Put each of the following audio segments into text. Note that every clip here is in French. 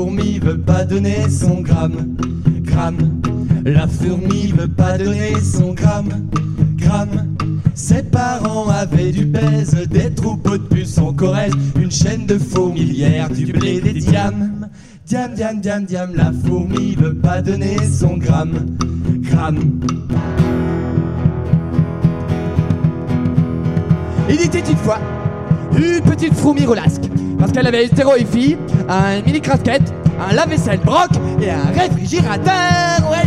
fourmi veut pas donner son gramme. Gramme. La fourmi veut pas donner son gramme. Gramme. Ses parents avaient du pèse, des troupeaux de puces en Corrèze, une chaîne de fourmilières, du blé, des diams. Diam, diam, diam, diam, la fourmi veut pas donner son gramme. Gramme. Il était une fois une petite fourmi relasque, parce qu'elle avait une stéroïfie, un mini crasquette, un lave-vaisselle broc et un réfrigérateur, ouais.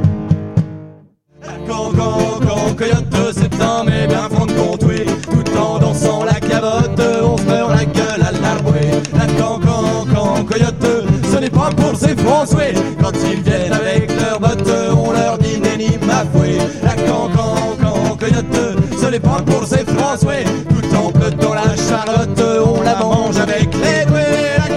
Quand coyote septembre est bien franc de comptoir, tout en dansant la cavote, on se meurt la gueule à l'arboué. La quand coyote, ce n'est pas pour ces François, quand ils viennent avec leurs bottes, on leur dit nenni ma fouet. La quand coyote, ce n'est pas pour ces François, tout en pelotant la charlotte, on la mange avec les doués. La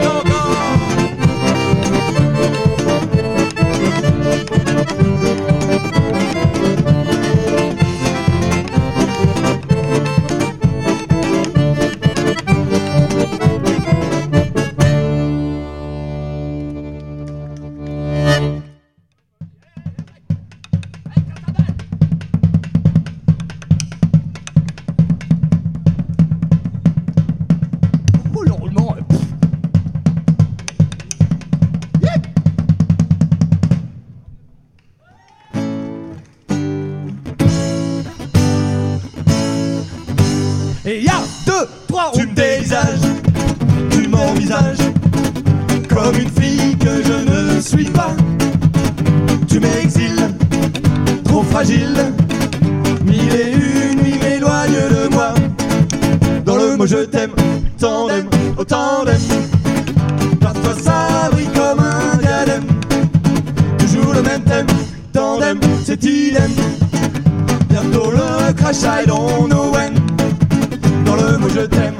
Et y'a 2, 3, tu me dévisages, tu m'envisages comme une fille que je ne suis pas. Tu m'exiles, trop fragile, 1001 nuits m'éloignent de moi. Dans le mot je t'aime, tandem, au tandem, parfois ça brille comme un diadème. Toujours le même thème, tandem, c'est idem. Bientôt le crash, I don't know when. Dans le mot je t'aime,